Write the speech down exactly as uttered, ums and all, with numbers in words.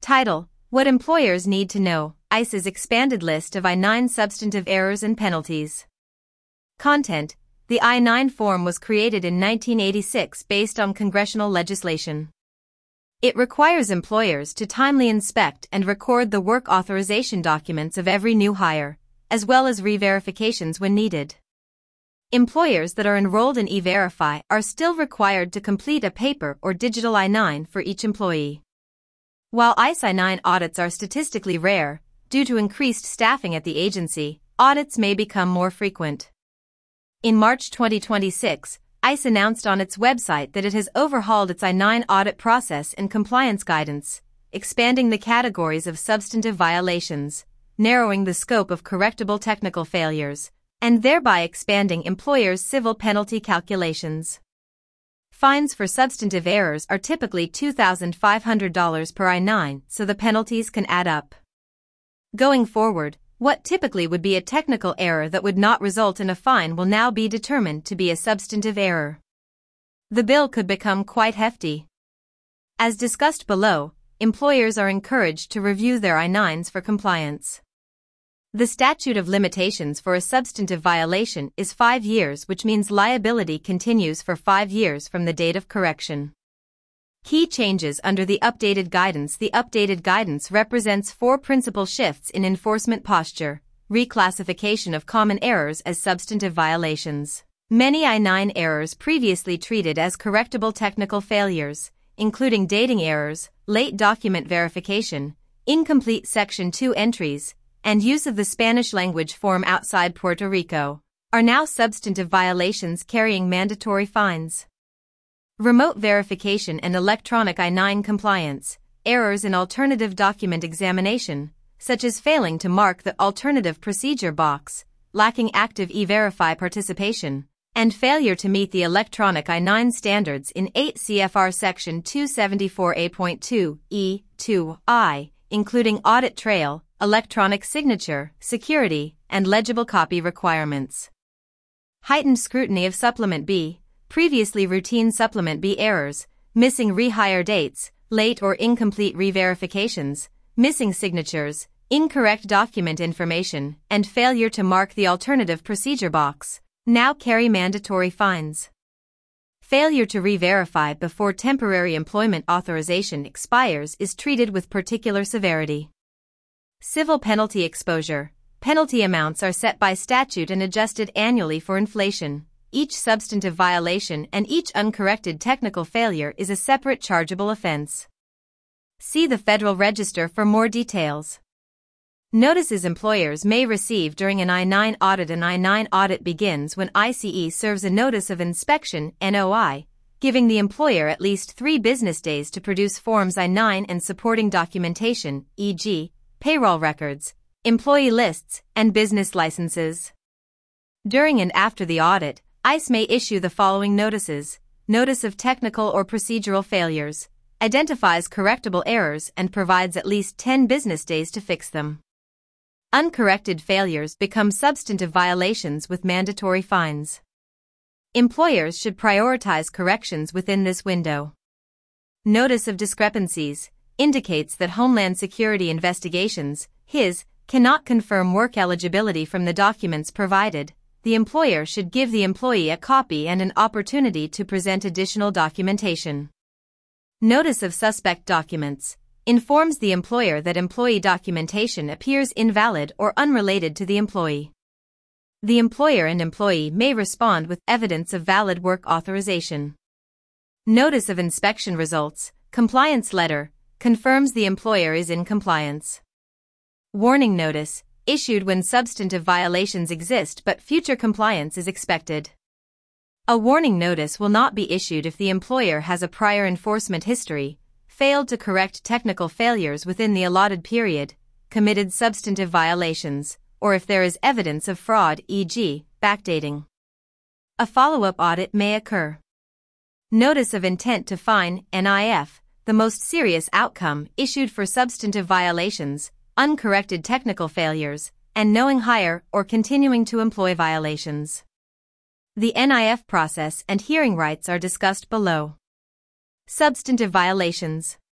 Title: What employers need to know, ICE's expanded list of I nine substantive errors and penalties. Content: The I nine form was created in nineteen eighty-six based on congressional legislation. It requires employers to timely inspect and record the work authorization documents of every new hire, as well as re-verifications when needed. Employers that are enrolled in E-Verify are still required to complete a paper or digital I nine for each employee. While ICE I nine audits are statistically rare, due to increased staffing at the agency, audits may become more frequent. In March twenty twenty-six, ICE announced on its website that it has overhauled its I nine audit process and compliance guidance, expanding the categories of substantive violations, narrowing the scope of correctable technical failures, and thereby expanding employers' civil penalty calculations. Fines for substantive errors are typically two thousand five hundred dollars per I nine, so the penalties can add up. Going forward, what typically would be a technical error that would not result in a fine will now be determined to be a substantive error. The bill could become quite hefty. As discussed below, employers are encouraged to review their I nines for compliance. The statute of limitations for a substantive violation is five years, which means liability continues for five years from the date of correction. Key changes under the updated guidance. The updated guidance represents four principal shifts in enforcement posture: reclassification of common errors as substantive violations. Many I nine errors previously treated as correctable technical failures, including dating errors, late document verification, incomplete Section two entries, and use of the Spanish language form outside Puerto Rico, are now substantive violations carrying mandatory fines. Remote verification and electronic I nine compliance, errors in alternative document examination, such as failing to mark the alternative procedure box, lacking active E-Verify participation, and failure to meet the electronic I nine standards in eight C F R Section two seventy-four A point two E two I, including audit trail, electronic signature, security, and legible copy requirements. Heightened scrutiny of Supplement B, previously routine Supplement B errors, missing rehire dates, late or incomplete re-verifications, missing signatures, incorrect document information, and failure to mark the alternative procedure box, now carry mandatory fines. Failure to re-verify before temporary employment authorization expires is treated with particular severity. Civil penalty exposure. Penalty amounts are set by statute and adjusted annually for inflation. Each substantive violation and each uncorrected technical failure is a separate chargeable offense. See the Federal Register for more details. Notices employers may receive during an I nine audit. An I nine audit begins when I C E serves a Notice of Inspection (N O I), giving the employer at least three business days to produce Forms I nine and supporting documentation, for example, payroll records, employee lists, and business licenses. During and after the audit, ICE may issue the following notices: Notice of Technical or Procedural Failures, identifies correctable errors and provides at least ten business days to fix them. Uncorrected failures become substantive violations with mandatory fines. Employers should prioritize corrections within this window. Notice of Discrepancies indicates that Homeland Security Investigations, H I S, cannot confirm work eligibility from the documents provided. The employer should give the employee a copy and an opportunity to present additional documentation. Notice of Suspect Documents informs the employer that employee documentation appears invalid or unrelated to the employee. The employer and employee may respond with evidence of valid work authorization. Notice of Inspection Results, Compliance Letter, confirms the employer is in compliance. Warning Notice, issued when substantive violations exist but future compliance is expected. A warning notice will not be issued if the employer has a prior enforcement history, failed to correct technical failures within the allotted period, committed substantive violations, or if there is evidence of fraud, for example, backdating. A follow-up audit may occur. Notice of Intent to Fine, N I F, the most serious outcome issued for substantive violations, uncorrected technical failures, and knowing hire or continuing to employ violations. The N I F process and hearing rights are discussed below. Substantive violations.